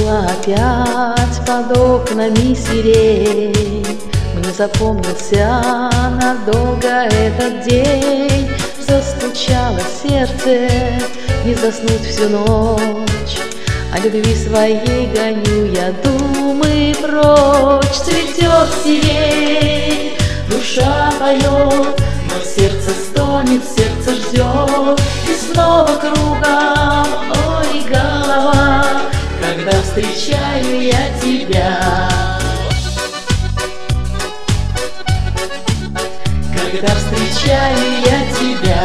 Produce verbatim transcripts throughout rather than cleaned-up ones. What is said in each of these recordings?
Запела опять под окнами сирень. Мне запомнился надолго этот день. Застучало сердце, не заснуть всю ночь. О любви своей гоню я думы прочь. Цветет сирень, душа поет, но сердце стонет, сердце ждет. И снова кругом, ой, голова, когда встречаю я тебя. Когда встречаю я тебя.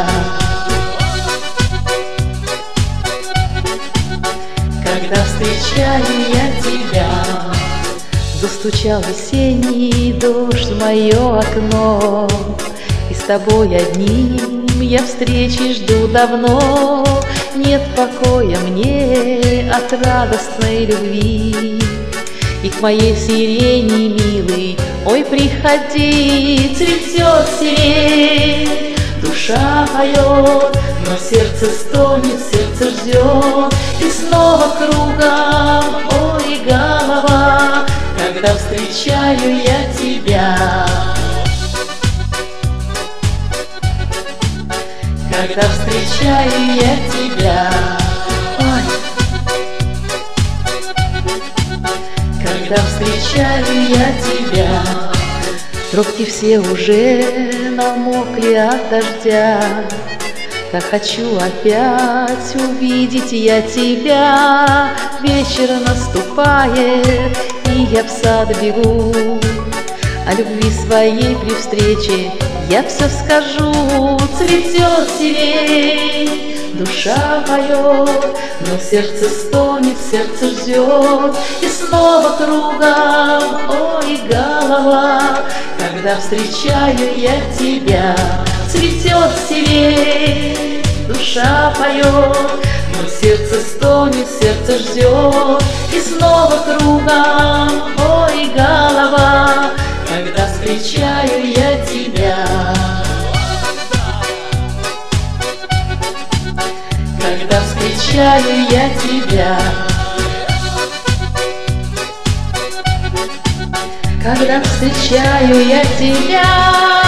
Когда встречаю я тебя. Застучал весенний дождь в мое окно, и с тобой одним я встречи жду давно. Нет покоя мне от радостной любви, и к моей сирени, милый, ой, приходи. Цветет сирень, душа поет, но сердце стонет, сердце ждет. И снова кругом, ой, голова, когда встречаю я тебя. Когда встречаю я тебя. Ой. Когда встречаю я тебя. Тропки все уже намокли от дождя. Так хочу опять увидеть я тебя. Вечер наступает, и я в сад бегу. О любви своей при встрече я все скажу. Цветет сирень, душа поет, но сердце стонет, сердце ждет. И снова кругом, ой, голова, когда встречаю я тебя. Цветет сирень, душа поет, но сердце стонет, сердце ждет. И снова кругом, ой, голова, когда встречаю я тебя. Когда встречаю я тебя. Когда встречаю я тебя.